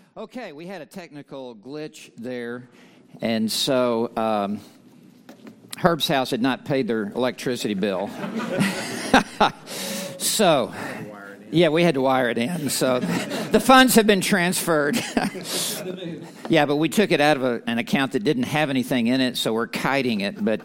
Okay, we had a technical glitch there, and so Herb's house had not paid their electricity bill. So, yeah, we had to wire it in. So the funds have been transferred. Yeah, but we took it out of an account that didn't have anything in it, so we're kiting it. But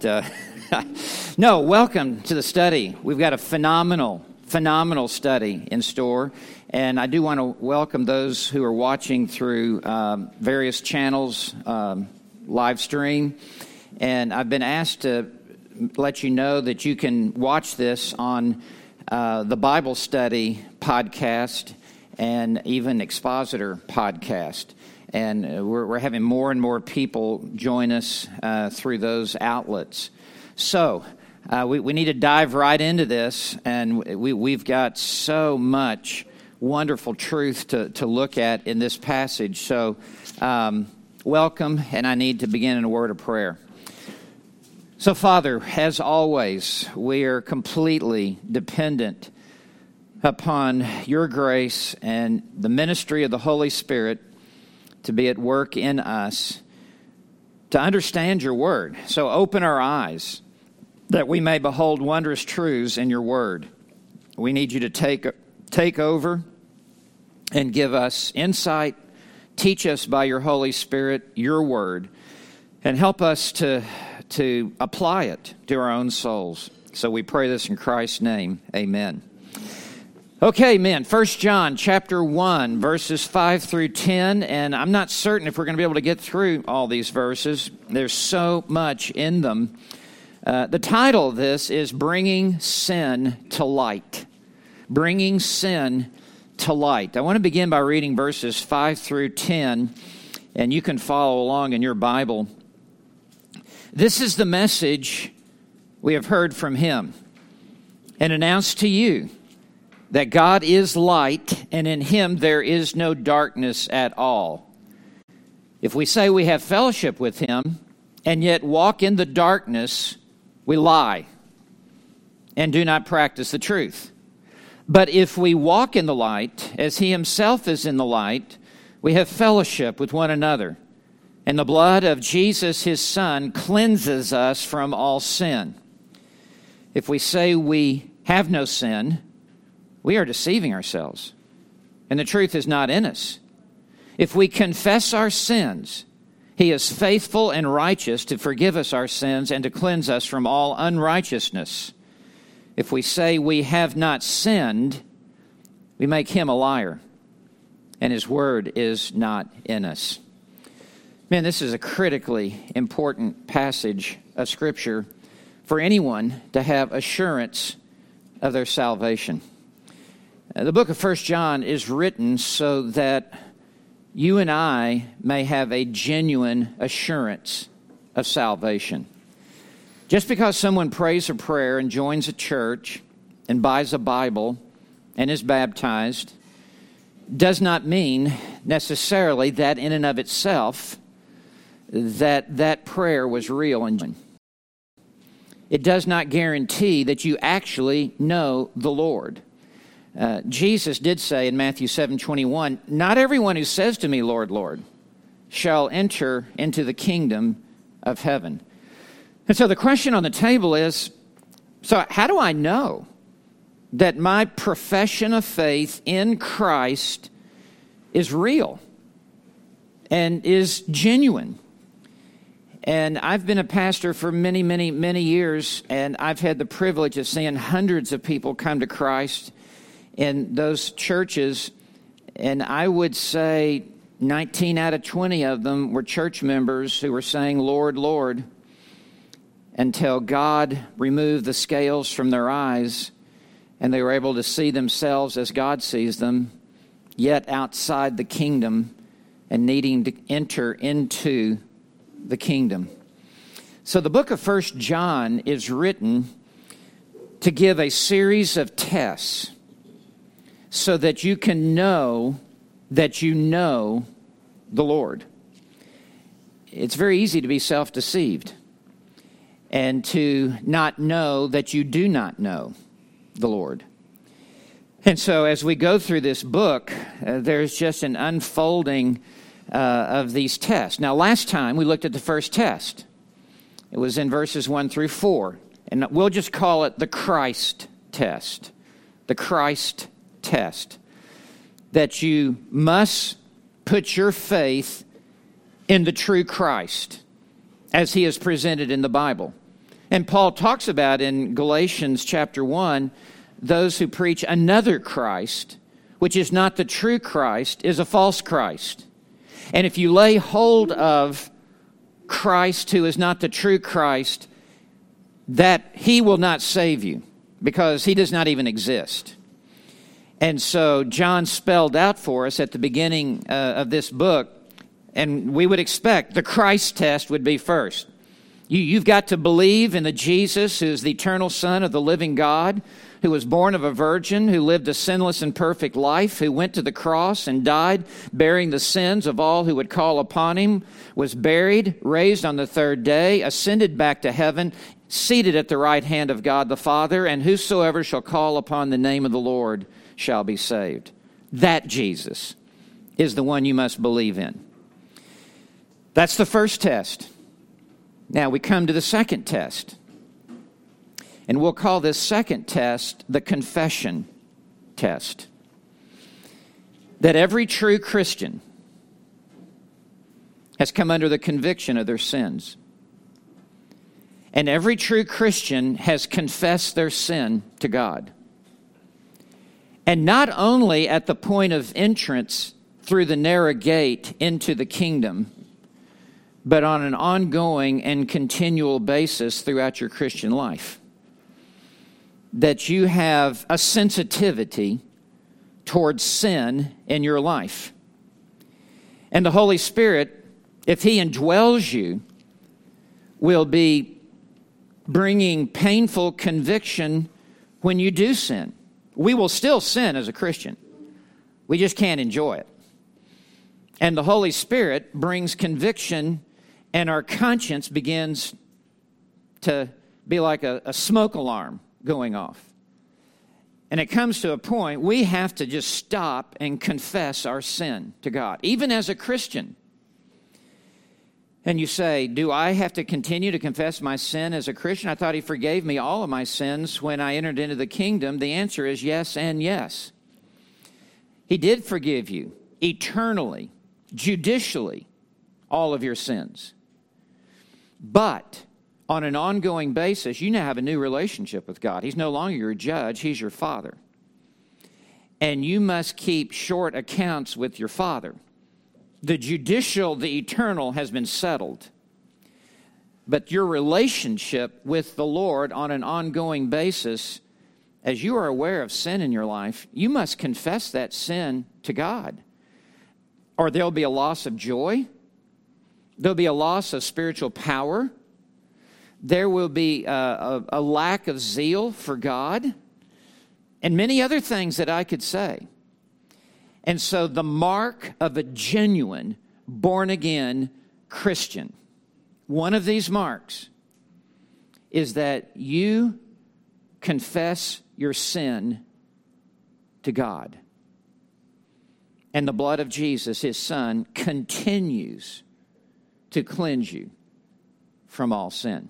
no, welcome to the study. We've got a phenomenal study in store. And I do want to welcome those who are watching through various channels, live stream. And I've been asked to let you know that you can watch this on the Bible Study podcast and even Expositor podcast. And we're having more and more people join us through those outlets. So we need to dive right into this, and we've got so much wonderful truth to look at in this passage. So welcome, and I need to begin in a word of prayer. So, Father, as always, we are completely dependent upon your grace and the ministry of the Holy Spirit to be at work in us to understand your word. So open our eyes that we may behold wondrous truths in your word. We need you to take over and give us insight. Teach us by your Holy Spirit your word, and help us to apply it to our own souls. So we pray this in Christ's name. Amen. Okay, men, 1 John chapter 1, verses 5 through 10, and I'm not certain if we're going to be able to get through all these verses. There's so much in them. The title of this is Bringing Sin to Light. Bringing Sin to Light. I want to begin by reading verses 5 through 10, and you can follow along in your Bible. This is the message we have heard from him and announced to you, that God is light, and in him there is no darkness at all. If we say we have fellowship with him and yet walk in the darkness, we lie and do not practice the truth. But if we walk in the light, as he himself is in the light, we have fellowship with one another. And the blood of Jesus, his Son, cleanses us from all sin. If we say we have no sin, we are deceiving ourselves, and the truth is not in us. If we confess our sins, he is faithful and righteous to forgive us our sins and to cleanse us from all unrighteousness. If we say we have not sinned, we make him a liar, and his word is not in us. Man, this is a critically important passage of Scripture for anyone to have assurance of their salvation. The book of 1 John is written so that you and I may have a genuine assurance of salvation. Just because someone prays a prayer and joins a church and buys a Bible and is baptized does not mean necessarily that in and of itself that prayer was real and genuine. It does not guarantee that you actually know the Lord. Jesus did say in Matthew 7:21, "Not everyone who says to me, 'Lord, Lord,' shall enter into the kingdom of heaven." And so the question on the table is, so how do I know that my profession of faith in Christ is real and is genuine? And I've been a pastor for many, many, many years, and I've had the privilege of seeing hundreds of people come to Christ in those churches, and I would say 19 out of 20 of them were church members who were saying, "Lord, Lord," until God removed the scales from their eyes, and they were able to see themselves as God sees them, yet outside the kingdom and needing to enter into the kingdom. So the book of 1 John is written to give a series of tests so that you can know that you know the Lord. It's very easy to be self-deceived and to not know that you do not know the Lord. And so as we go through this book, there's just an unfolding of these tests. Now, last time we looked at the first test. It was in verses 1 through 4. And we'll just call it the Christ test. The Christ test. That you must put your faith in the true Christ as he is presented in the Bible. And Paul talks about in Galatians chapter 1, those who preach another Christ, which is not the true Christ, is a false Christ. And if you lay hold of Christ who is not the true Christ, that he will not save you because he does not even exist. And so John spelled out for us at the beginning of this book, and we would expect the Christ test would be first. You've got to believe in the Jesus who is the eternal Son of the living God, who was born of a virgin, who lived a sinless and perfect life, who went to the cross and died, bearing the sins of all who would call upon him, was buried, raised on the third day, ascended back to heaven, seated at the right hand of God the Father, and whosoever shall call upon the name of the Lord shall be saved. That Jesus is the one you must believe in. That's the first test. Now we come to the second test. And we'll call this second test the confession test. That every true Christian has come under the conviction of their sins. And every true Christian has confessed their sin to God. And not only at the point of entrance through the narrow gate into the kingdom, but on an ongoing and continual basis throughout your Christian life. That you have a sensitivity towards sin in your life. And the Holy Spirit, if he indwells you, will be bringing painful conviction when you do sin. We will still sin as a Christian. We just can't enjoy it. And the Holy Spirit brings conviction, and our conscience begins to be like a smoke alarm going off. And it comes to a point we have to just stop and confess our sin to God, even as a Christian. And you say, do I have to continue to confess my sin as a Christian? I thought he forgave me all of my sins when I entered into the kingdom. The answer is yes and yes. He did forgive you eternally, judicially, all of your sins. But on an ongoing basis, you now have a new relationship with God. He's no longer your judge, he's your Father. And you must keep short accounts with your Father. The judicial, the eternal has been settled. But your relationship with the Lord on an ongoing basis, as you are aware of sin in your life, you must confess that sin to God. Or there'll be a loss of joy. There'll be a loss of spiritual power. There will be a lack of zeal for God. And many other things that I could say. And so the mark of a genuine, born-again Christian, one of these marks is that you confess your sin to God. And the blood of Jesus, his Son, continues to cleanse you from all sin.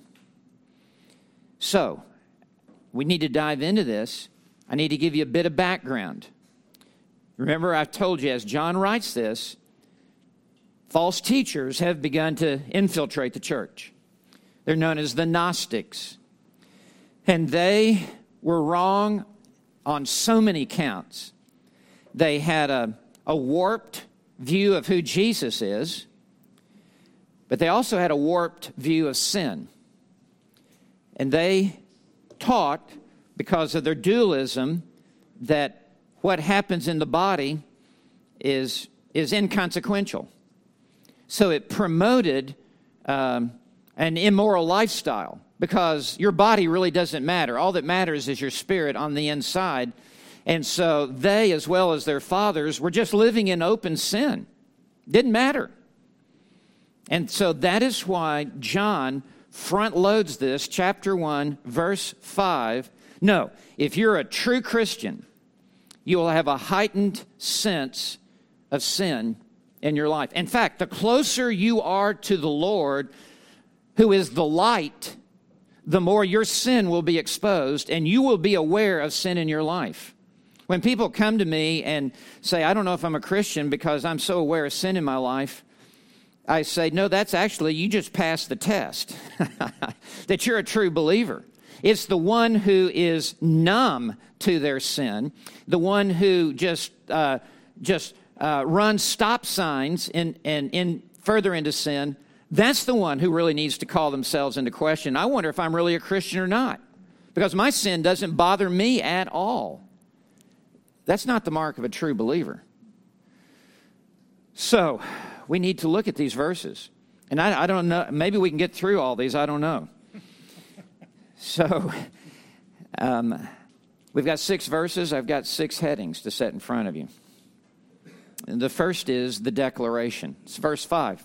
So, we need to dive into this. I need to give you a bit of background. Remember, I've told you, as John writes this, false teachers have begun to infiltrate the church. They're known as the Gnostics. And they were wrong on so many counts. They had a warped view of who Jesus is, but they also had a warped view of sin. And they taught, because of their dualism, that what happens in the body is inconsequential. So it promoted an immoral lifestyle because your body really doesn't matter. All that matters is your spirit on the inside. And so they, as well as their fathers, were just living in open sin. Didn't matter. And so that is why John front loads this, chapter 1, verse 5. No, if you're a true Christian, you will have a heightened sense of sin in your life. In fact, the closer you are to the Lord, who is the light, the more your sin will be exposed, and you will be aware of sin in your life. When people come to me and say, I don't know if I'm a Christian because I'm so aware of sin in my life, I say, no, that's actually, you just passed the test, that you're a true believer. It's the one who is numb to their sin, the one who just runs stop signs and further into sin. That's the one who really needs to call themselves into question. I wonder if I'm really a Christian or not, because my sin doesn't bother me at all. That's not the mark of a true believer. So, we need to look at these verses. And I don't know, maybe we can get through all these, I don't know. So, we've got 6 verses. I've got 6 headings to set in front of you. And the first is the declaration. It's verse 5.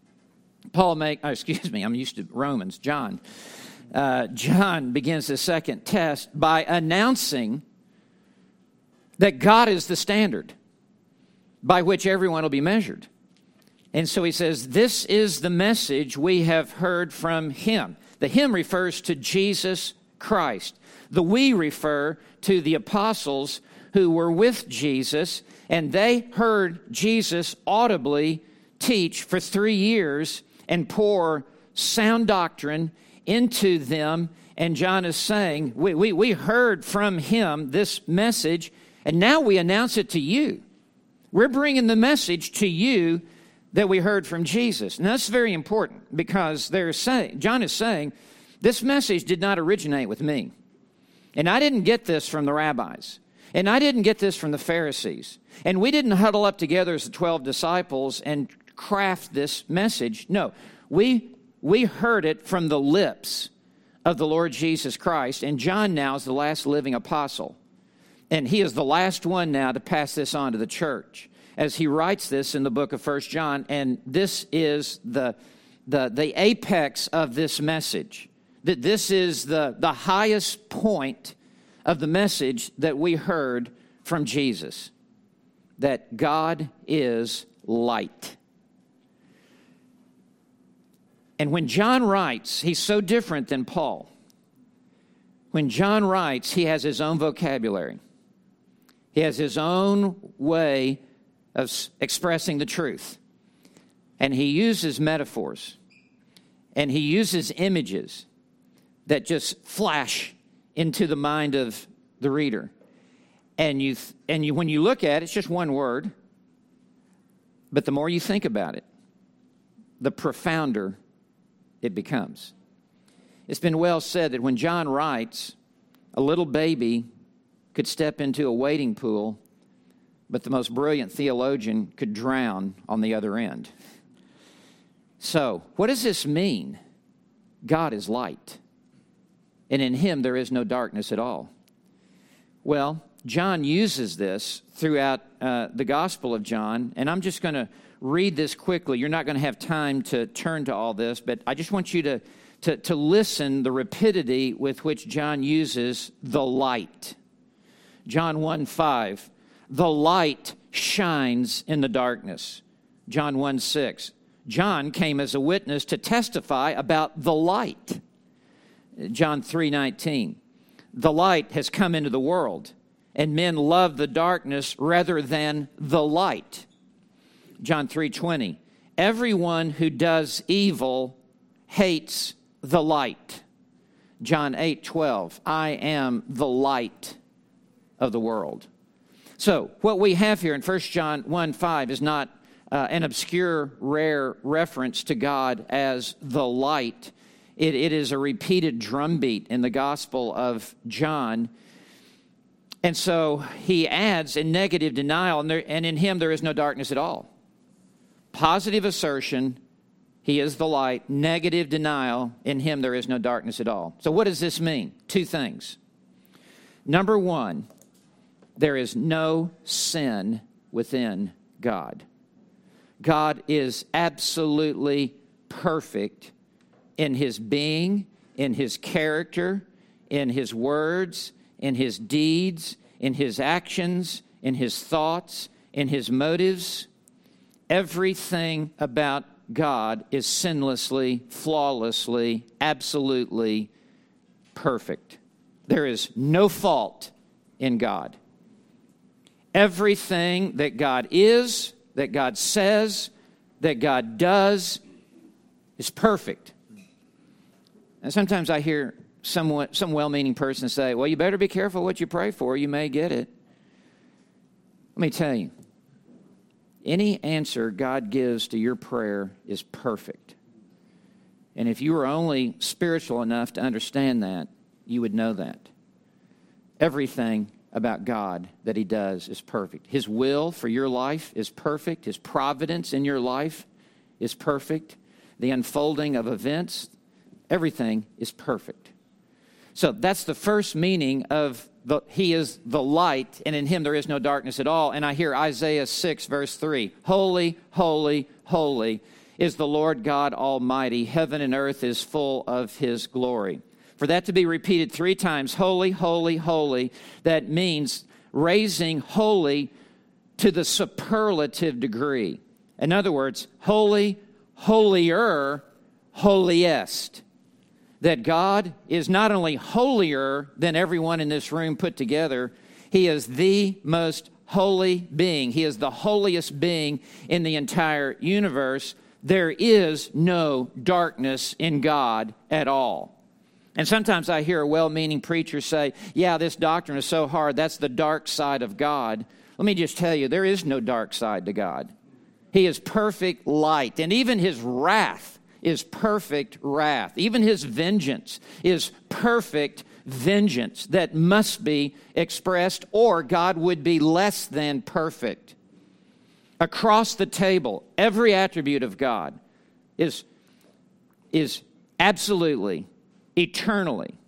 I'm used to Romans, John. John begins the second test by announcing that God is the standard by which everyone will be measured. And so he says, this is the message we have heard from him. The him refers to Jesus Christ. The we refer to the apostles who were with Jesus, and they heard Jesus audibly teach for 3 years and pour sound doctrine into them. And John is saying, we heard from him this message, and now we announce it to you. We're bringing the message to you that we heard from Jesus. And that's very important because John is saying, this message did not originate with me. And I didn't get this from the rabbis. And I didn't get this from the Pharisees. And we didn't huddle up together as the 12 disciples and craft this message. No, we heard it from the lips of the Lord Jesus Christ. And John now is the last living apostle. And he is the last one now to pass this on to the church as he writes this in the book of 1 John. And this is the apex of this message. That this is the highest point of the message that we heard from Jesus. That God is light. And when John writes, he's so different than Paul. When John writes, he has his own vocabulary. He has his own way of expressing the truth. And he uses metaphors. And he uses images that just flash into the mind of the reader. And when you look at it, it's just one word. But the more you think about it, the profounder it becomes. It's been well said that when John writes, a little baby could step into a wading pool, but the most brilliant theologian could drown on the other end. So, what does this mean? God is light, and in him there is no darkness at all. Well, John uses this throughout the Gospel of John, and I'm just going to read this quickly. You're not going to have time to turn to all this, but I just want you to listen the rapidity with which John uses the light. John 1:5, the light shines in the darkness. John 1:6, John came as a witness to testify about the light. John 3:19, the light has come into the world, and men love the darkness rather than the light. John 3:20, everyone who does evil hates the light. John 8:12, I am the light of the world. So what we have here in 1 John 1:5 is not an obscure, rare reference to God as the light. It is a repeated drumbeat in the Gospel of John. And so he adds in negative denial, and in him there is no darkness at all. Positive assertion, he is the light. Negative denial, in him there is no darkness at all. So what does this mean? 2 things. Number 1, there is no sin within God. God is absolutely perfect in his being, in his character, in his words, in his deeds, in his actions, in his thoughts, in his motives. Everything about God is sinlessly, flawlessly, absolutely perfect. There is no fault in God. Everything that God is, that God says, that God does is perfect. And sometimes I hear some well-meaning person say, well, you better be careful what you pray for. You may get it. Let me tell you, any answer God gives to your prayer is perfect. And if you were only spiritual enough to understand that, you would know that. Everything about God that he does is perfect. His will for your life is perfect. His providence in your life is perfect. The unfolding of events, everything is perfect. So that's the first meaning of he is the light, and in him there is no darkness at all. And I hear Isaiah 6, verse 3. Holy, holy, holy is the Lord God Almighty. Heaven and earth is full of his glory. For that to be repeated 3 times, holy, holy, holy, that means raising holy to the superlative degree. In other words, holy, holier, holiest. That God is not only holier than everyone in this room put together, he is the most holy being. He is the holiest being in the entire universe. There is no darkness in God at all. And sometimes I hear a well-meaning preacher say, yeah, this doctrine is so hard, that's the dark side of God. Let me just tell you, there is no dark side to God. He is perfect light, and even his wrath is perfect wrath. Even his vengeance is perfect vengeance that must be expressed, or God would be less than perfect. Across the table, every attribute of God is absolutely, eternally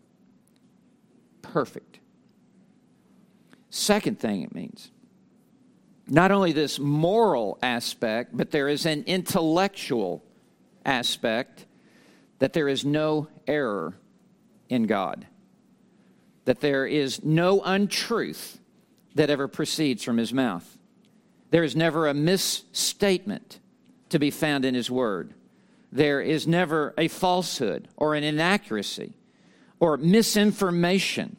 perfect. Second thing it means, not only this moral aspect, but there is an intellectual aspect, that there is no error in God, that there is no untruth that ever proceeds from his mouth. There is never a misstatement to be found in his word. There is never a falsehood or an inaccuracy or misinformation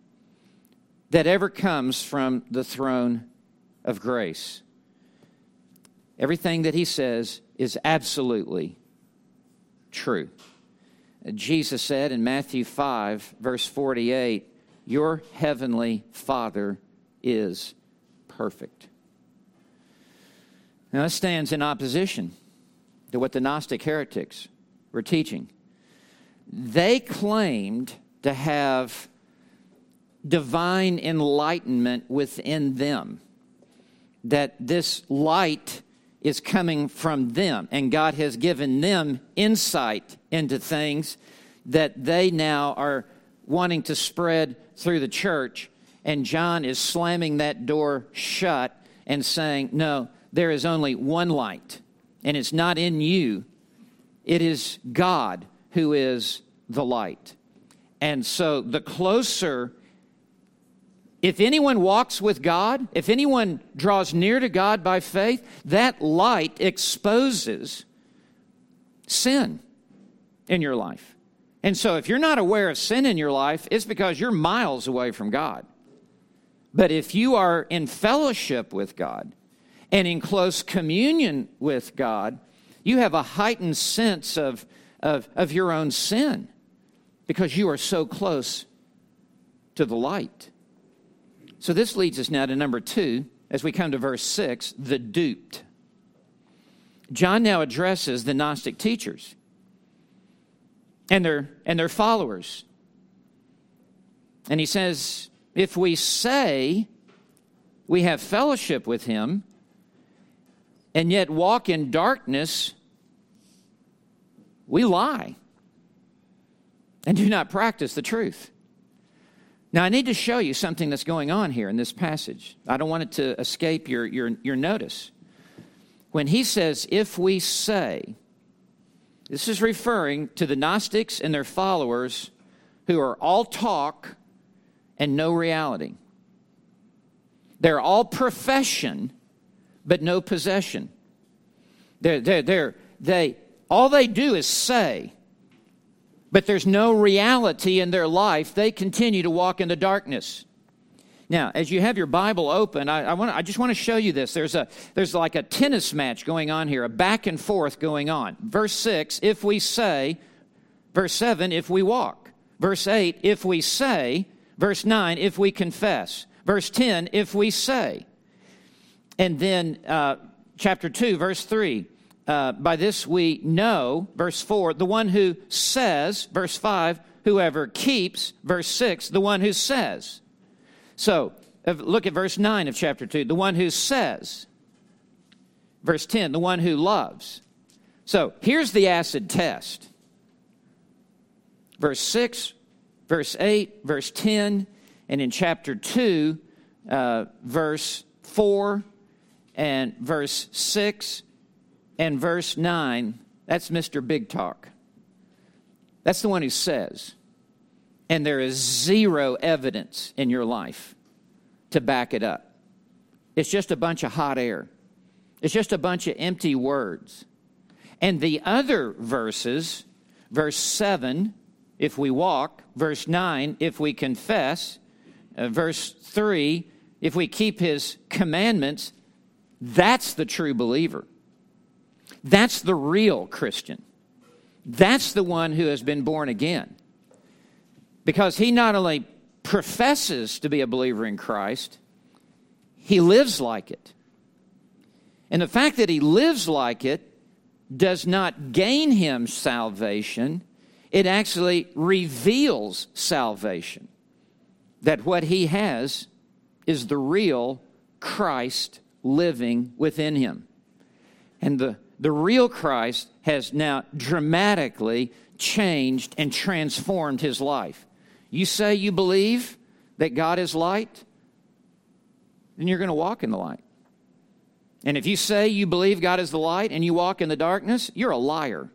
that ever comes from the throne of grace. Everything that he says is absolutely true. Jesus said in Matthew 5, verse 48, your heavenly Father is perfect. Now, that stands in opposition to what the Gnostic heretics were teaching. They claimed to have divine enlightenment within them, that this light is coming from them, and God has given them insight into things that they now are wanting to spread through the church, and John is slamming that door shut and saying, no, there is only one light, and it's not in you. It is God who is the light. And so the closer, if anyone walks with God, if anyone draws near to God by faith, that light exposes sin in your life. And so if you're not aware of sin in your life, it's because you're miles away from God. But if you are in fellowship with God and in close communion with God, you have a heightened sense of your own sin because you are so close to the light. So this leads us now to number 2, as we come to verse 6, the duped. John now addresses the Gnostic teachers and their followers. And he says, if we say we have fellowship with him and yet walk in darkness, we lie and do not practice the truth. Now, I need to show you something that's going on here in this passage. I don't want it to escape your notice. When he says, if we say, this is referring to the Gnostics and their followers who are all talk and no reality. They're all profession, but no possession. All they do is say, but there's no reality in their life. They continue to walk in the darkness. Now, as you have your Bible open, I just want to show you this. There's like a tennis match going on here, a back and forth going on. Verse 6, if we say. Verse 7, if we walk. Verse 8, if we say. Verse 9, if we confess. Verse 10, if we say. And then chapter 2, verse 3, by this we know. Verse 4, the one who says. Verse 5, whoever keeps. Verse 6, the one who says. So, look at verse 9 of chapter 2. The one who says. Verse 10, the one who loves. So, here's the acid test. Verse 6, verse 8, verse 10, and in chapter 2, verse 4, and verse 6, and verse 9, that's Mr. Big Talk. That's the one who says. And there is zero evidence in your life to back it up. It's just a bunch of hot air. It's just a bunch of empty words. And the other verses, verse 7, if we walk, verse 9, if we confess, verse 3, if we keep his commandments, that's the true believer. That's the real Christian. That's the one who has been born again. Because he not only professes to be a believer in Christ, he lives like it. And the fact that he lives like it does not gain him salvation. It actually reveals salvation. That what he has is the real Christ living within him. And the real Christ has now dramatically changed and transformed his life. You say you believe that God is light, then you're going to walk in the light. And if you say you believe God is the light and you walk in the darkness, you're a liar.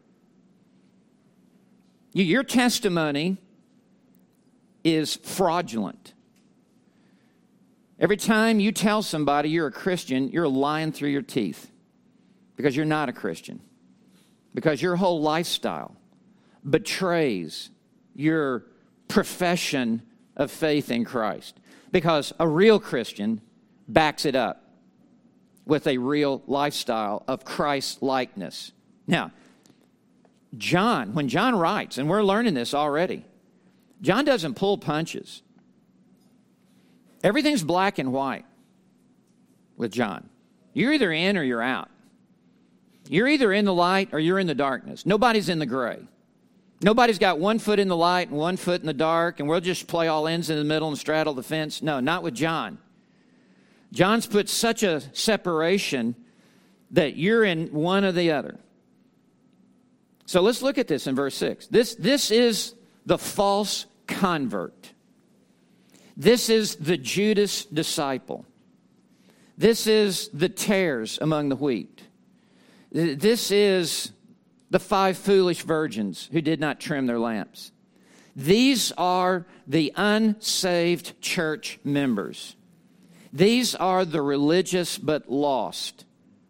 Your testimony is fraudulent. Every time you tell somebody you're a Christian, you're lying through your teeth because you're not a Christian. Because your whole lifestyle betrays your profession of faith in Christ. Because a real Christian backs it up with a real lifestyle of Christ-likeness. Now, when John writes, and we're learning this already, John doesn't pull punches. Everything's black and white with John. You're either in or you're out. You're either in the light or you're in the darkness. Nobody's in the gray. Nobody's got one foot in the light and one foot in the dark, and we'll just play all ends in the middle and straddle the fence. No, not with John. John's put such a separation that you're in one or the other. So let's look at this in verse 6. This is the false convert. This is the Judas disciple. This is the tares among the wheat. This is the 5 foolish virgins who did not trim their lamps. These are the unsaved church members. These are the religious but lost.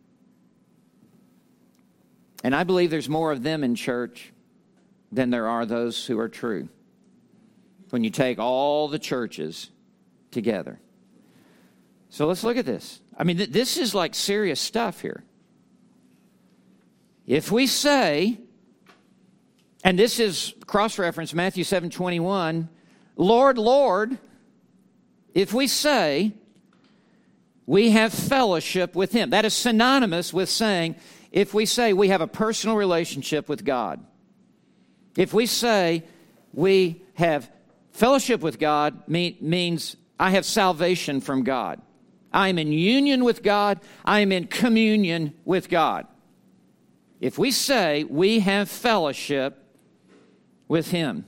And I believe there's more of them in church than there are those who are true. When you take all the churches together. So let's look at this. I mean, this is like serious stuff here. If we say, and this is cross-reference Matthew 7:21, Lord, Lord, if we say we have fellowship with him. That is synonymous with saying, if we say we have a personal relationship with God. If we say we have fellowship with God, means I have salvation from God. I am in union with God. I am in communion with God. If we say we have fellowship with him,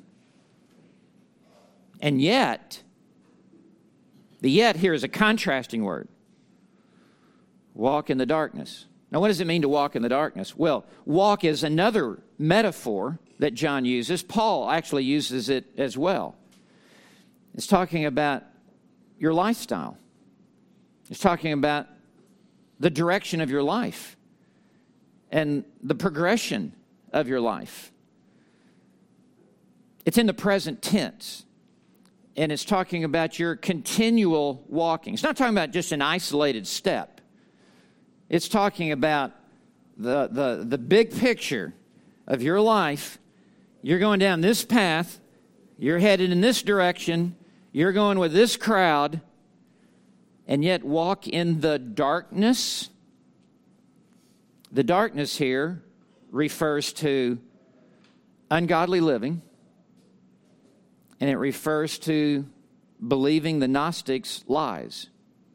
and yet, the yet here is a contrasting word. Walk in the darkness. Now, what does it mean to walk in the darkness? Well, walk is another metaphor that John uses. Paul actually uses it as well. It's talking about your lifestyle. It's talking about the direction of your life and the progression of your life. It's in the present tense, and it's talking about your continual walking. It's not talking about just an isolated step. It's talking about the big picture of your life. You're going down this path. You're headed in this direction. You're going with this crowd, and yet walk in the darkness. The darkness here refers to ungodly living, and it refers to believing the Gnostics' lies.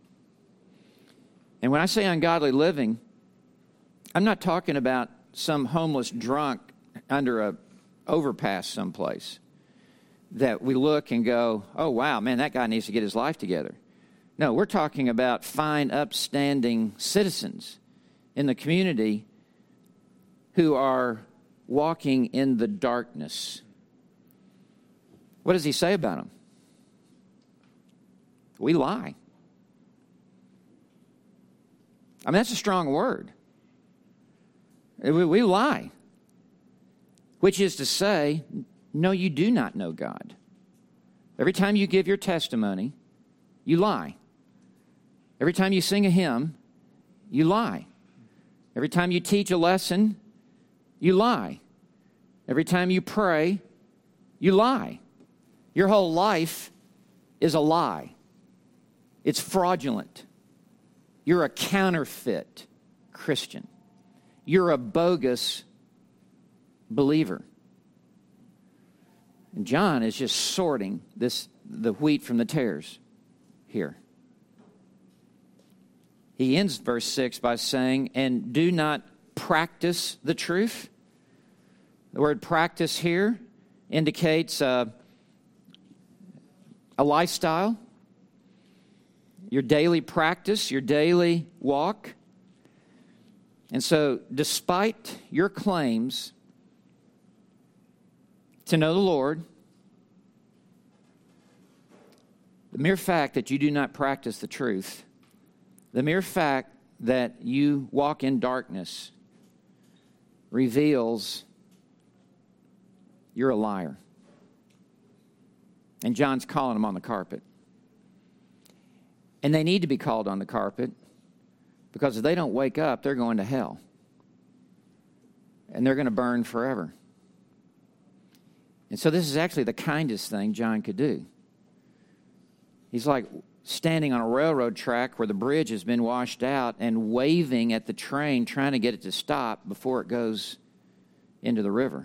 And when I say ungodly living, I'm not talking about some homeless drunk under a overpass someplace that we look and go, oh, wow, man, that guy needs to get his life together. No, we're talking about fine, upstanding citizens in the community who are walking in the darkness. What does he say about them? We lie. I mean, that's a strong word. We lie. Which is to say, no, you do not know God. Every time you give your testimony, you lie. Every time you sing a hymn, you lie. Every time you teach a lesson, you lie. Every time you pray, you lie. Your whole life is a lie. It's fraudulent. You're a counterfeit Christian. You're a bogus believer. And John is just sorting the wheat from the tares here. He ends verse 6 by saying, and do not practice the truth. The word practice here indicates a lifestyle, your daily practice, your daily walk. And so, despite your claims to know the Lord, the mere fact that you do not practice the truth, the mere fact that you walk in darkness reveals you're a liar. And John's calling them on the carpet. And they need to be called on the carpet because if they don't wake up, they're going to hell. And they're going to burn forever. And so this is actually the kindest thing John could do. He's like standing on a railroad track where the bridge has been washed out and waving at the train, trying to get it to stop before it goes into the river.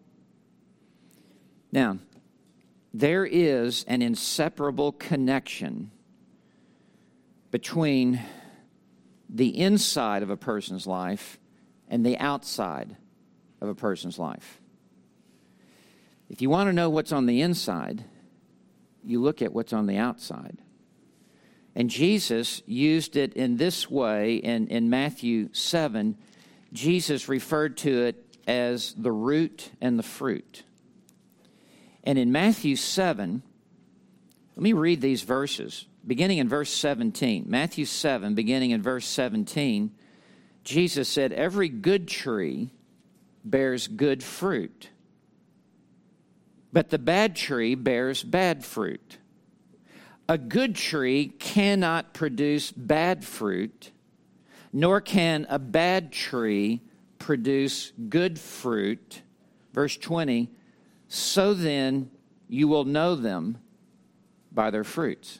Now, there is an inseparable connection between the inside of a person's life and the outside of a person's life. If you want to know what's on the inside, you look at what's on the outside. And Jesus used it in this way in Matthew 7. Jesus referred to it as the root and the fruit. And in Matthew 7, let me read these verses, beginning in verse 17. Matthew 7, beginning in verse 17, Jesus said, every good tree bears good fruit, but the bad tree bears bad fruit. A good tree cannot produce bad fruit, nor can a bad tree produce good fruit. Verse 20, so then you will know them by their fruits.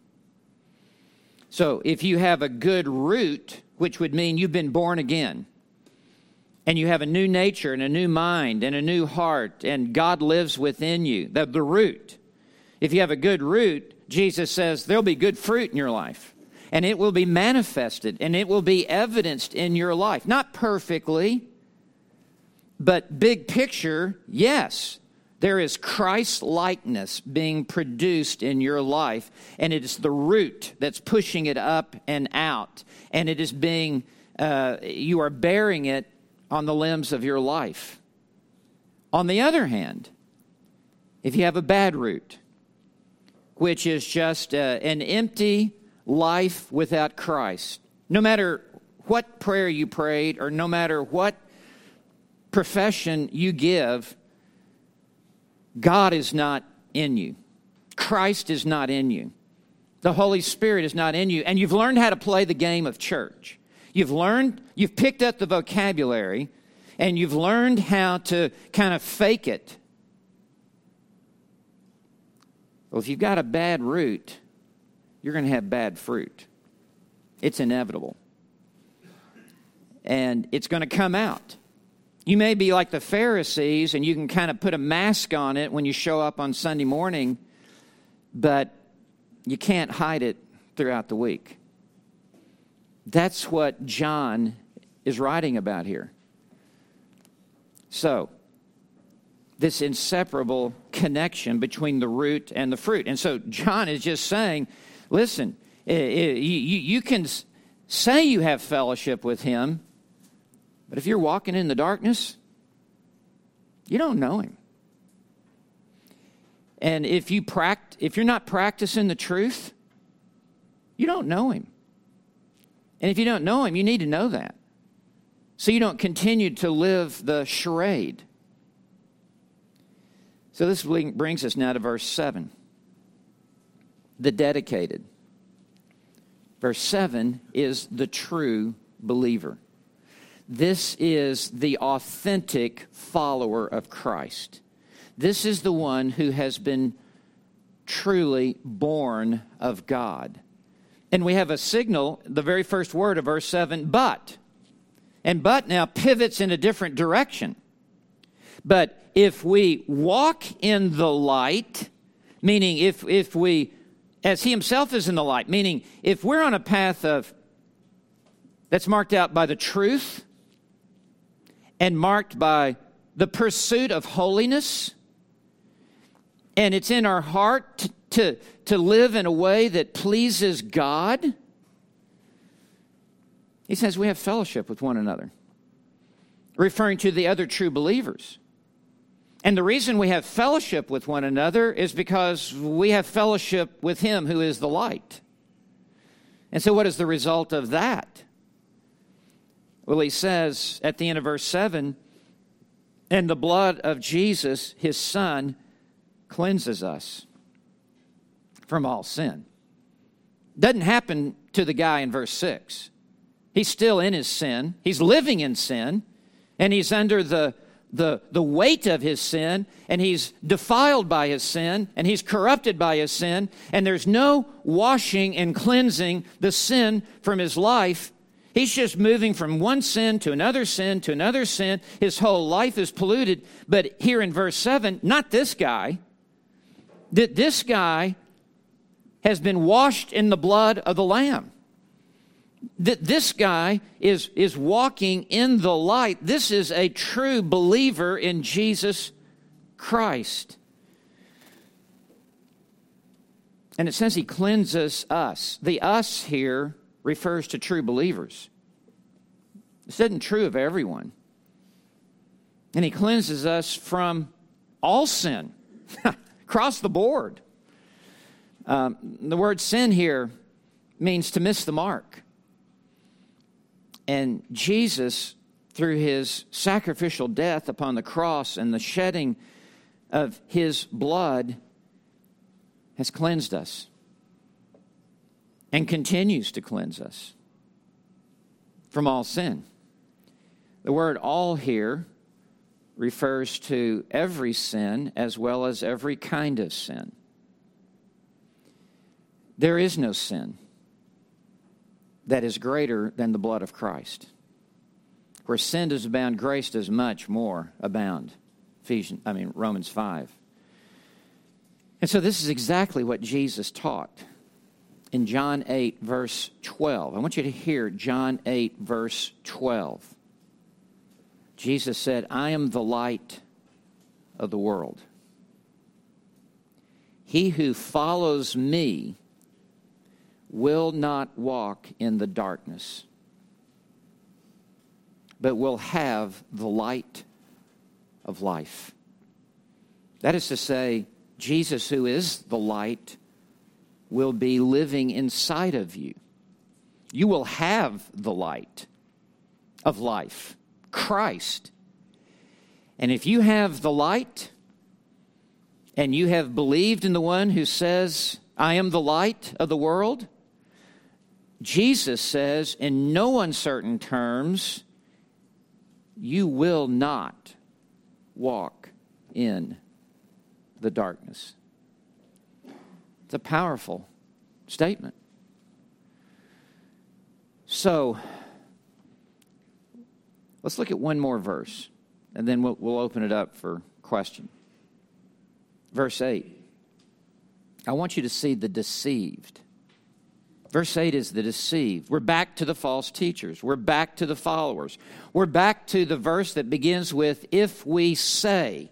So if you have a good root, which would mean you've been born again, and you have a new nature and a new mind and a new heart, and God lives within you, the root. If you have a good root, Jesus says there'll be good fruit in your life, and it will be manifested, and it will be evidenced in your life. Not perfectly, but big picture, yes. There is Christ-likeness being produced in your life, and it is the root that's pushing it up and out, and it is being, you are bearing it on the limbs of your life. On the other hand, if you have a bad root, which is just an empty, life without Christ, no matter what prayer you prayed or no matter what profession you give, God is not in you. Christ is not in you. The Holy Spirit is not in you. And you've learned how to play the game of church. You've picked up the vocabulary, and you've learned how to kind of fake it. Well, if you've got a bad root, you're going to have bad fruit. It's inevitable. And it's going to come out. You may be like the Pharisees, and you can kind of put a mask on it when you show up on Sunday morning, but you can't hide it throughout the week. That's what John is writing about here. So, this inseparable connection between the root and the fruit. And so John is just saying, listen, you can say you have fellowship with him, but if you're walking in the darkness, you don't know him. And if you're not practicing the truth, you don't know him. And if you don't know him, you need to know that, so you don't continue to live the charade. So this brings us now to verse 7. The dedicated. Verse 7 is the true believer. This is the authentic follower of Christ. This is the one who has been truly born of God. And we have a signal, the very first word of verse 7, but. And but now pivots in a different direction. But if we walk in the light, meaning if we, as he himself is in the light, meaning if we're on a path that's marked out by the truth and marked by the pursuit of holiness, and it's in our heart to live in a way that pleases God, he says we have fellowship with one another, referring to the other true believers. And the reason we have fellowship with one another is because we have fellowship with him who is the light. And so what is the result of that? Well, he says at the end of verse 7, and the blood of Jesus, his Son, cleanses us from all sin. Doesn't happen to the guy in verse 6. He's still in his sin. He's living in sin. And he's under the weight of his sin. And he's defiled by his sin. And he's corrupted by his sin. And there's no washing and cleansing the sin from his life. He's just moving from one sin to another sin to another sin. His whole life is polluted. But here in verse 7, not this guy. This guy has been washed in the blood of the Lamb. This guy is walking in the light. This is a true believer in Jesus Christ. And it says he cleanses us. The us here refers to true believers. This isn't true of everyone. And he cleanses us from all sin, across the board. The word sin here means to miss the mark. And Jesus, through his sacrificial death upon the cross and the shedding of his blood, has cleansed us and continues to cleanse us from all sin. The word all here refers to every sin as well as every kind of sin. There is no sin that is greater than the blood of Christ. Where sin does abound, grace does much more abound. Romans 5. And so this is exactly what Jesus taught in John 8, verse 12. I want you to hear John 8, verse 12. Jesus said, I am the light of the world. He who follows me will not walk in the darkness, but will have the light of life. That is to say, Jesus, who is the light, will be living inside of you. You will have the light of life, Christ. And if you have the light, and you have believed in the one who says, I am the light of the world, Jesus says in no uncertain terms, you will not walk in the darkness. It's a powerful statement. So, let's look at one more verse, and then we'll open it up for question. Verse 8. I want you to see the deceived. Verse 8 is the deceived. We're back to the false teachers. We're back to the followers. We're back to the verse that begins with, if we say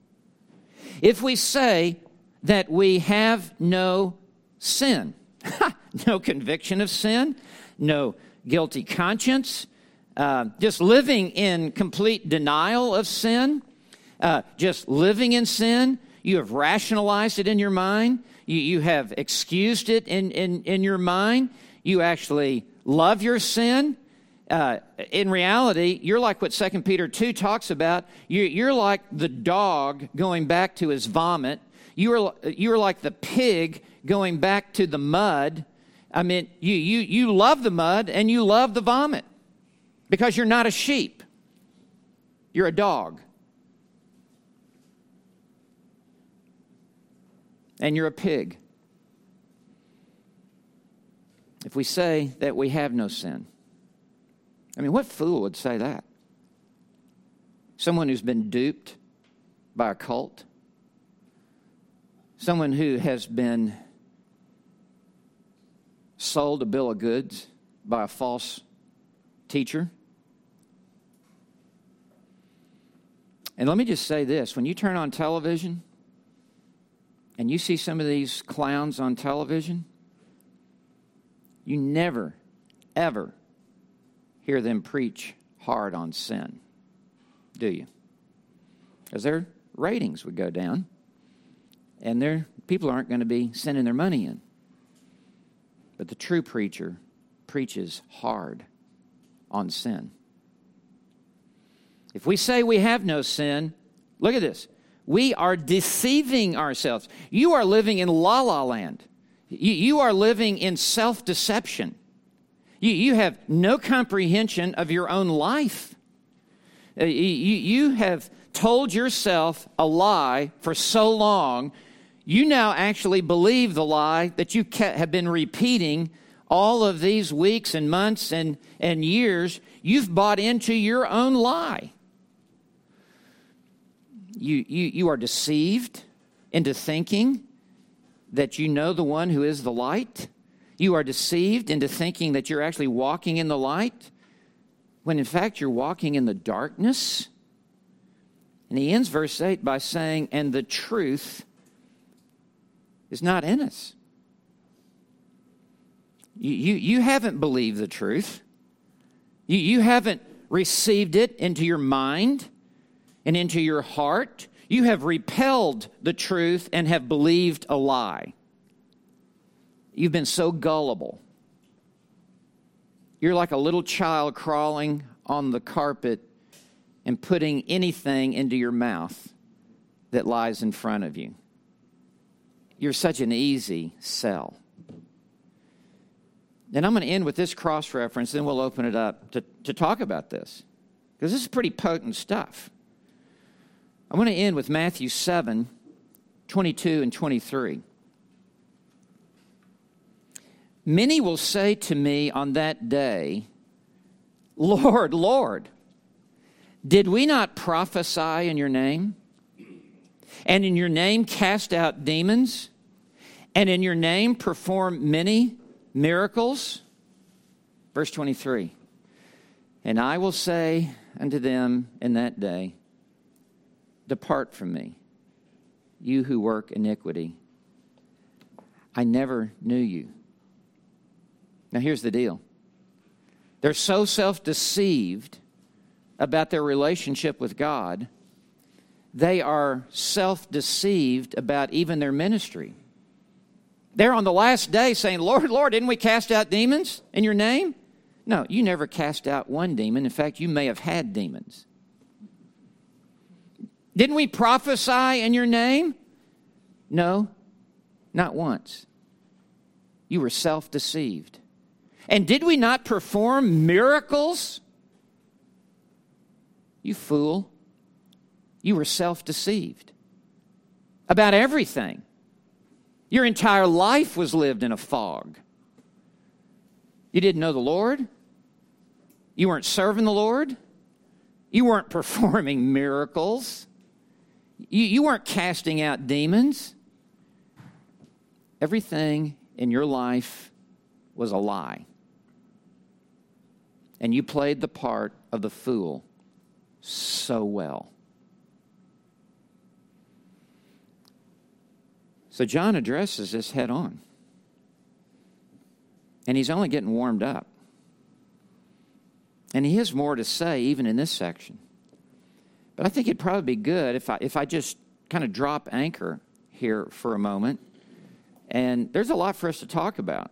that we have no sin, no conviction of sin, no guilty conscience, just living in complete denial of sin, just living in sin. You have rationalized it in your mind. You have excused it in your mind. You actually love your sin. In reality, you're like what 2 Peter 2 talks about. You're like the dog going back to his vomit. You're like the pig going back to the mud. I mean, you love the mud and you love the vomit because you're not a sheep. You're a dog. And you're a pig. If we say that we have no sin, I mean, what fool would say that? Someone who's been duped by a cult? Someone who has been sold a bill of goods by a false teacher? And let me just say this. When you turn on television and you see some of these clowns on television, you never, ever hear them preach hard on sin, do you? Because their ratings would go down, and their people aren't going to be sending their money in. But the true preacher preaches hard on sin. If we say we have no sin, look at this. We are deceiving ourselves. You are living in la-la land. You are living in self-deception. You have no comprehension of your own life. You have told yourself a lie for so long, you now actually believe the lie that you have been repeating all of these weeks and months and years. You've bought into your own lie. You are deceived into thinking that you know the one who is the light. You are deceived into thinking that you're actually walking in the light, when in fact you're walking in the darkness. And he ends verse 8 by saying, and the truth is not in us. You haven't believed the truth. You haven't received it into your mind and into your heart. You have repelled the truth and have believed a lie. You've been so gullible. You're like a little child crawling on the carpet and putting anything into your mouth that lies in front of you. You're such an easy sell. And I'm going to end with this cross-reference, then we'll open it up to talk about this, because this is pretty potent stuff. I want to end with Matthew 7, 22 and 23. Many will say to me on that day, Lord, Lord, did we not prophesy in your name? And in your name cast out demons? And in your name perform many miracles? Verse 23. And I will say unto them in that day, depart from me, you who work iniquity. I never knew you. Now here's the deal. They're so self-deceived about their relationship with God, they are self-deceived about even their ministry. They're on the last day saying, Lord, Lord, didn't we cast out demons in your name? No, you never cast out one demon. In fact, you may have had demons. Didn't we prophesy in your name? No, not once. You were self-deceived. And did we not perform miracles? You fool. You were self-deceived about everything. Your entire life was lived in a fog. You didn't know the Lord. You weren't serving the Lord. You weren't performing miracles. You weren't casting out demons. Everything in your life was a lie. And you played the part of the fool so well. So John addresses this head on. And he's only getting warmed up. And he has more to say even in this section. But I think it'd probably be good if I just kind of drop anchor here for a moment. And there's a lot for us to talk about.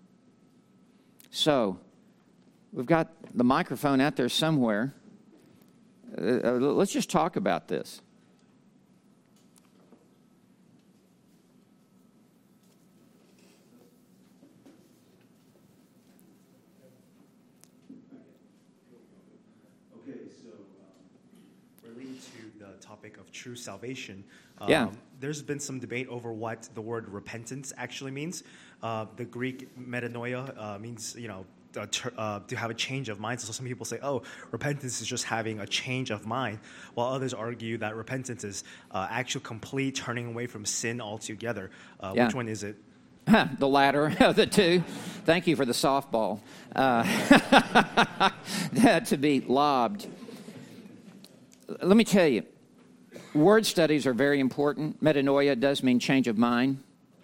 So we've got the microphone out there somewhere. Let's just talk about this. Related to the topic of true salvation, Yeah. There's been some debate over what the word repentance actually means. The Greek metanoia means, to have a change of mind. So some people say, repentance is just having a change of mind, while others argue that repentance is actual complete turning away from sin altogether. Yeah. Which one is it? The latter of the two. Thank you for the softball to be lobbed. Let me tell you, word studies are very important. Metanoia does mean change of mind.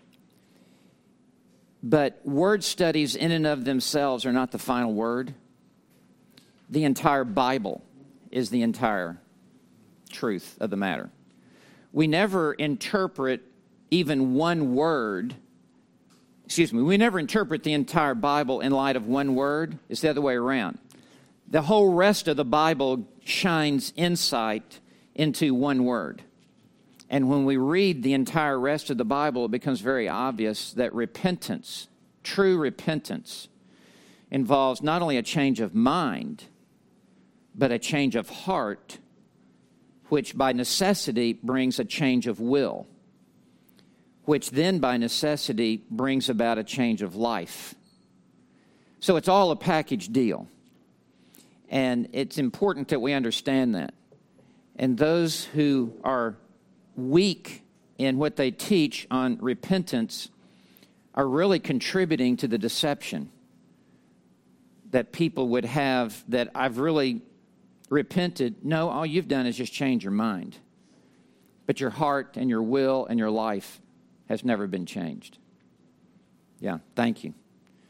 But word studies in and of themselves are not the final word. The entire Bible is the entire truth of the matter. We never interpret even one word. We never interpret the entire Bible in light of one word. It's the other way around. The whole rest of the Bible shines insight into one word. And when we read the entire rest of the Bible, it becomes very obvious that repentance, true repentance, involves not only a change of mind, but a change of heart, which by necessity brings a change of will, which then by necessity brings about a change of life. So it's all a package deal. And it's important that we understand that. And those who are weak in what they teach on repentance are really contributing to the deception that people would have, that I've really repented. No, all you've done is just change your mind. But your heart and your will and your life has never been changed. Yeah, thank you.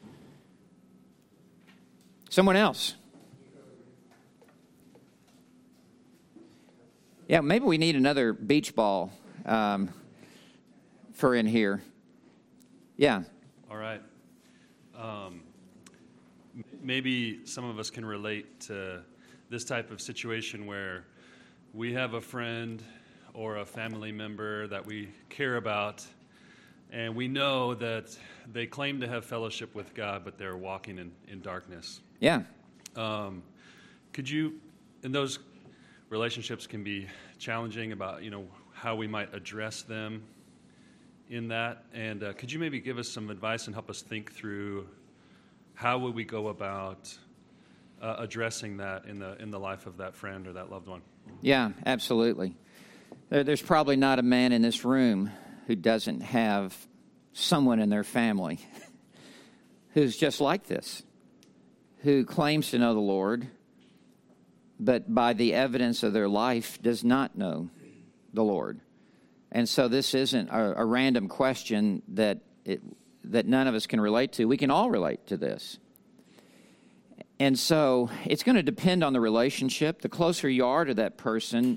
Someone else? Yeah, maybe we need another beach ball for in here. Yeah. All right. Maybe some of us can relate to this type of situation where we have a friend or a family member that we care about, and we know that they claim to have fellowship with God, but they're walking in darkness. Yeah. Could you, in those relationships can be challenging about, how we might address them in that. And could you maybe give us some advice and help us think through how would we go about addressing that in the life of that friend or that loved one? Yeah, absolutely. There's probably not a man in this room who doesn't have someone in their family who's just like this, who claims to know the Lord, but by the evidence of their life does not know the Lord. And so this isn't a random question that none of us can relate to. We can all relate to this. And so it's going to depend on the relationship. The closer you are to that person,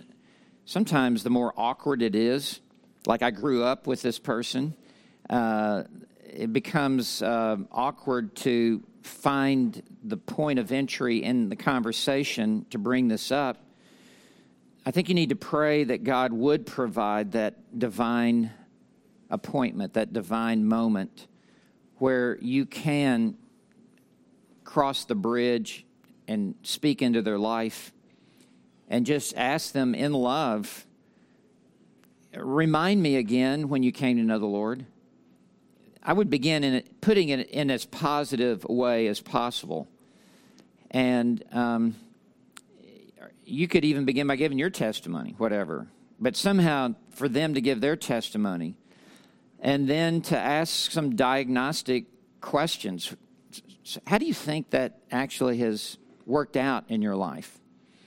sometimes the more awkward it is. Like I grew up with this person. it becomes awkward to find the point of entry in the conversation to bring this up, I think you need to pray that God would provide that divine appointment, that divine moment where you can cross the bridge and speak into their life and just ask them in love, remind me again when you came to know the Lord. I would begin in putting it in as positive a way as possible. And you could even begin by giving your testimony, whatever. But somehow for them to give their testimony and then to ask some diagnostic questions. How do you think that actually has worked out in your life?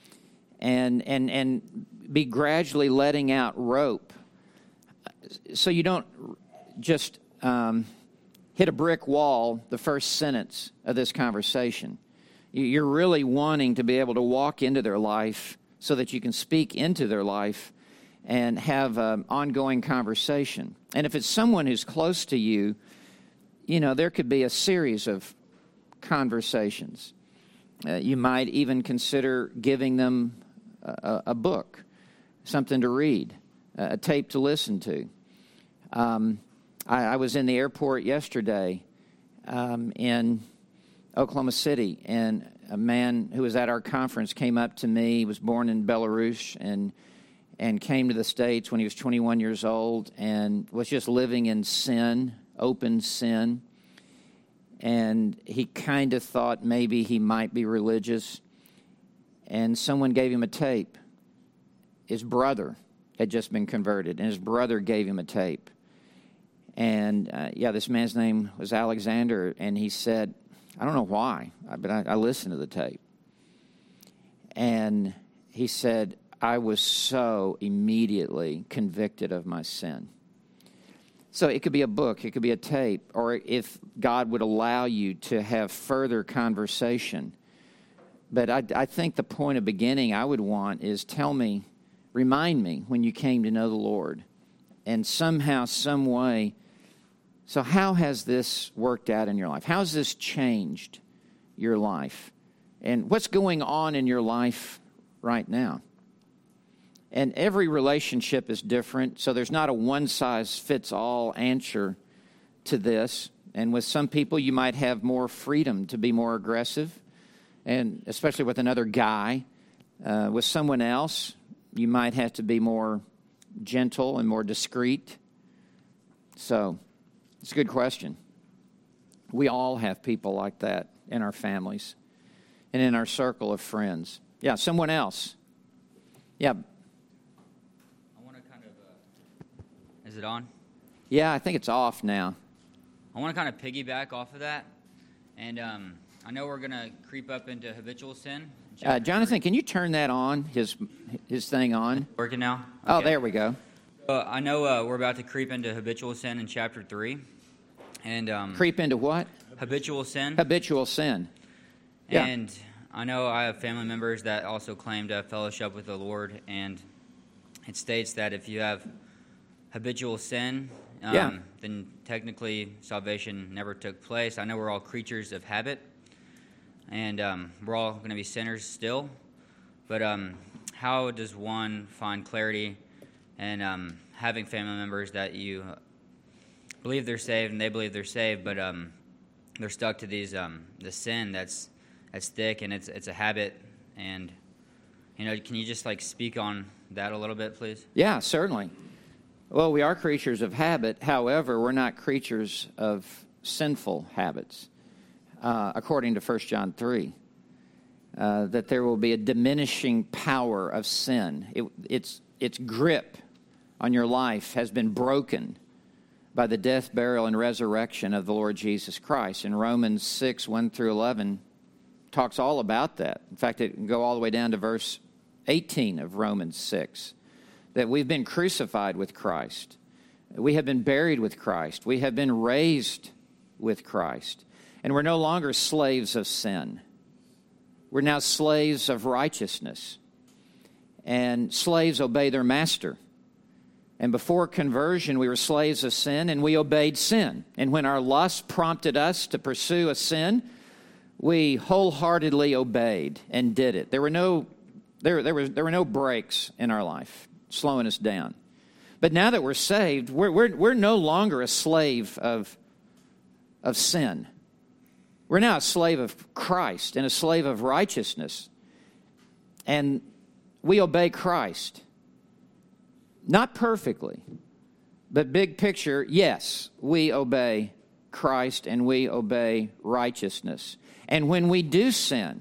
And be gradually letting out rope so you don't just hit a brick wall the first sentence of this conversation. You're really wanting to be able to walk into their life so that you can speak into their life and have an ongoing conversation. And if it's someone who's close to you, you know, there could be a series of conversations. You might even consider giving them a book, something to read, a tape to listen to. I was in the airport yesterday in Oklahoma City, and a man who was at our conference came up to me. He was born in Belarus and came to the States when he was 21 years old and was just living in sin, open sin. And he kind of thought maybe he might be religious. And someone gave him a tape. His brother had just been converted, and his brother gave him a tape. And, this man's name was Alexander, and he said, I don't know why, but I listened to the tape. And he said, I was so immediately convicted of my sin. So it could be a book, it could be a tape, or if God would allow you to have further conversation. But I think the point of beginning I would want is remind me when you came to know the Lord. And somehow, some way, so how has this worked out in your life? How has this changed your life? And what's going on in your life right now? And every relationship is different, so there's not a one-size-fits-all answer to this. And with some people, you might have more freedom to be more aggressive, and especially with another guy. With someone else, you might have to be more gentle and more discreet. So it's a good question. We all have people like that in our families and in our circle of friends. Yeah, someone else. Yeah. Is it on? Yeah, I think it's off now. I want to kind of piggyback off of that. And I know we're going to creep up into habitual sin. Jonathan, can you turn that on, his thing on? Working now? Okay. Oh, there we go. I know we're about to creep into habitual sin in chapter 3. And creep into what? Habitual sin. Habitual sin. Yeah. And I know I have family members that also claim to have fellowship with the Lord. And it states that if you have habitual sin, then technically salvation never took place. I know we're all creatures of habit, and we're all going to be sinners still. But how does one find clarity in having family members that you believe they're saved and they believe they're saved, but they're stuck to these the sin that's thick and it's a habit? And can you just speak on that a little bit, please? Yeah, certainly. Well, we are creatures of habit. However, we're not creatures of sinful habits, according to 1 John 3, that there will be a diminishing power of sin. Its grip on your life has been broken by the death, burial, and resurrection of the Lord Jesus Christ. And Romans 6, 1 through 11 talks all about that. In fact, it can go all the way down to verse 18 of Romans 6. That we've been crucified with Christ. We have been buried with Christ. We have been raised with Christ. And we're no longer slaves of sin. We're now slaves of righteousness. And slaves obey their master. And before conversion, we were slaves of sin, and we obeyed sin. And when our lust prompted us to pursue a sin, we wholeheartedly obeyed and did it. There were no breaks in our life slowing us down. But now that we're saved, we're no longer a slave of sin. We're now a slave of Christ and a slave of righteousness. And we obey Christ. Not perfectly, but big picture, yes, we obey Christ and we obey righteousness. And when we do sin,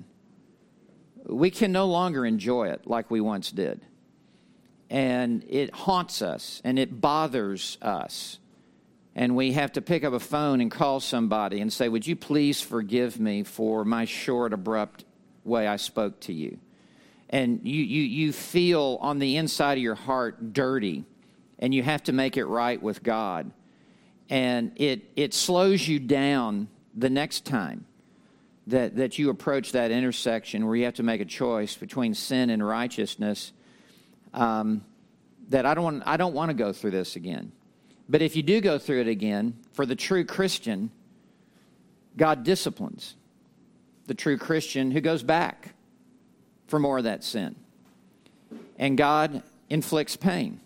we can no longer enjoy it like we once did. And it haunts us and it bothers us. And we have to pick up a phone and call somebody and say, would you please forgive me for my short, abrupt way I spoke to you? And you feel on the inside of your heart dirty, and you have to make it right with God. And it slows you down the next time that you approach that intersection where you have to make a choice between sin and righteousness. That I don't want to go through this again. But if you do go through it again, for the true Christian, God disciplines the true Christian who goes back for more of that sin. And God inflicts pain.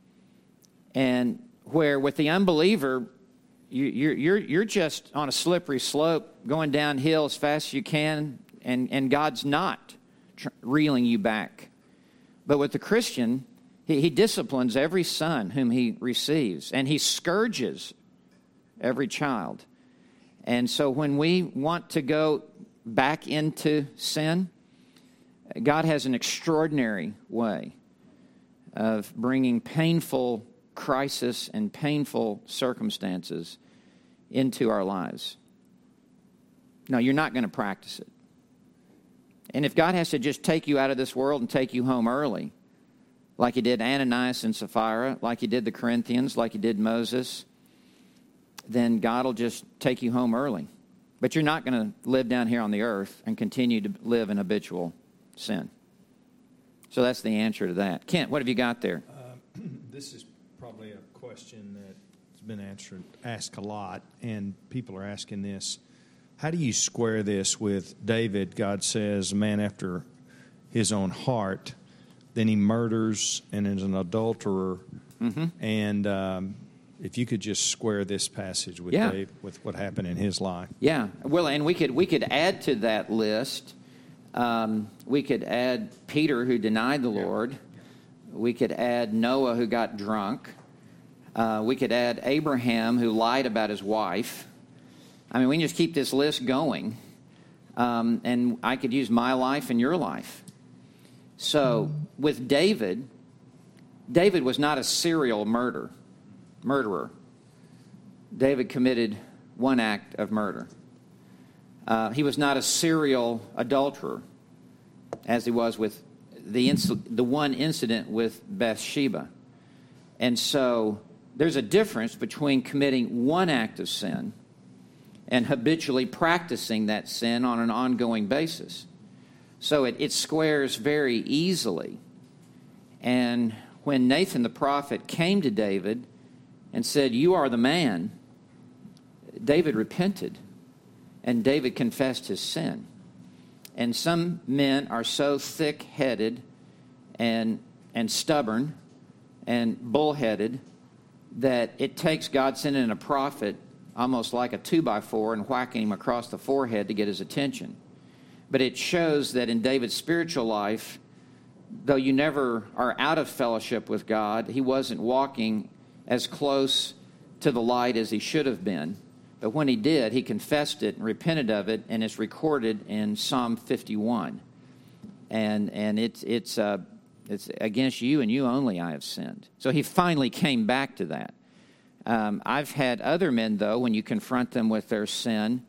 And where with the unbeliever, you're just on a slippery slope, going downhill as fast as you can, and God's not reeling you back. But with the Christian, he disciplines every son whom he receives, and he scourges every child. And so when we want to go back into sin, God has an extraordinary way of bringing painful crisis and painful circumstances into our lives. No, you're not going to practice it. And if God has to just take you out of this world and take you home early, like he did Ananias and Sapphira, like he did the Corinthians, like he did Moses, then God will just take you home early. But you're not going to live down here on the earth and continue to live in habitual sin. So that's the answer to that. Kent, what have you got there? This is probably a question that's been asked a lot, and people are asking this. How do you square this with David? God says, a man after his own heart. Then he murders and is an adulterer. Mm-hmm. And if you could just square this passage with Dave, with what happened in his life. Yeah. Well, and we could add to that list. We could add Peter, who denied the Lord. We could add Noah, who got drunk. We could add Abraham, who lied about his wife. I mean, we can just keep this list going. And I could use my life and your life. So with David was not a serial murderer. David committed one act of murder. He was not a serial adulterer, as he was with the one incident with Bathsheba. And so there's a difference between committing one act of sin and habitually practicing that sin on an ongoing basis. So it squares very easily. And when Nathan the prophet came to David and said, "You are the man," David repented, and David confessed his sin. And some men are so thick-headed and stubborn and bullheaded that it takes God sending in a prophet almost like a 2x4 and whacking him across the forehead to get his attention. But it shows that in David's spiritual life, though you never are out of fellowship with God, he wasn't walking as close to the light as he should have been. But when he did, he confessed it and repented of it, and it's recorded in Psalm 51. And it's against you and you only I have sinned. So he finally came back to that. I've had other men, though, when you confront them with their sin,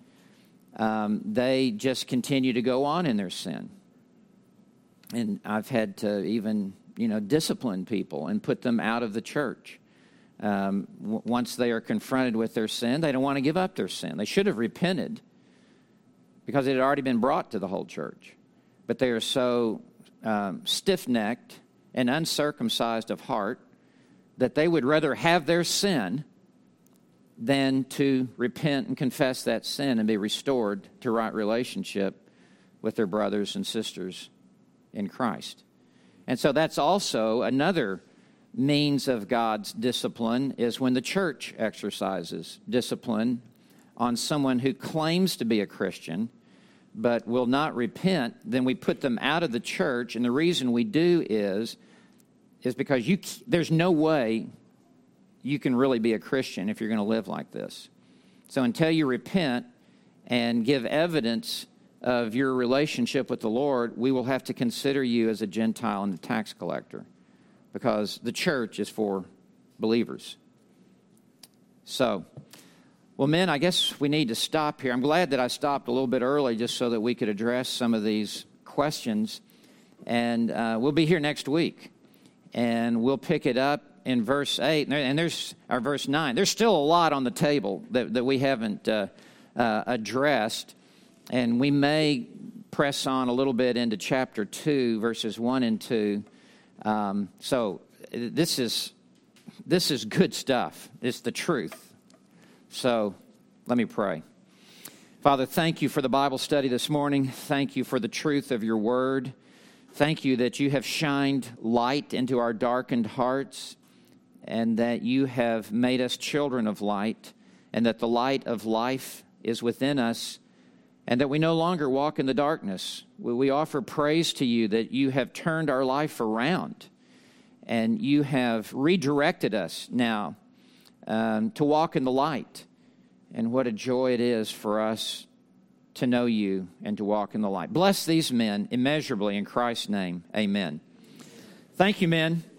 they just continue to go on in their sin. And I've had to even, discipline people and put them out of the church. Once they are confronted with their sin, they don't want to give up their sin. They should have repented because it had already been brought to the whole church. But they are so stiff-necked and uncircumcised of heart that they would rather have their sin than to repent and confess that sin and be restored to right relationship with their brothers and sisters in Christ. And so that's also another means of God's discipline, is when the church exercises discipline on someone who claims to be a Christian but will not repent. Then we put them out of the church, and the reason we do is because there's no way you can really be a Christian if you're going to live like this. So until you repent and give evidence of your relationship with the Lord, we will have to consider you as a Gentile and a tax collector, because the church is for believers. So, well, men, I guess we need to stop here. I'm glad that I stopped a little bit early just so that we could address some of these questions. And we'll be here next week, and we'll pick it up in verse 8, and there's our verse 9. There's still a lot on the table that we haven't addressed, and we may press on a little bit into chapter 2, verses 1 and 2. So this is good stuff. It's the truth. So let me pray. Father, thank you for the Bible study this morning. Thank you for the truth of your word. Thank you that you have shined light into our darkened hearts, and that you have made us children of light, and that the light of life is within us, and that we no longer walk in the darkness. We offer praise to you that you have turned our life around, and you have redirected us now to walk in the light. And what a joy it is for us to know you and to walk in the light. Bless these men immeasurably in Christ's name. Amen. Thank you, men.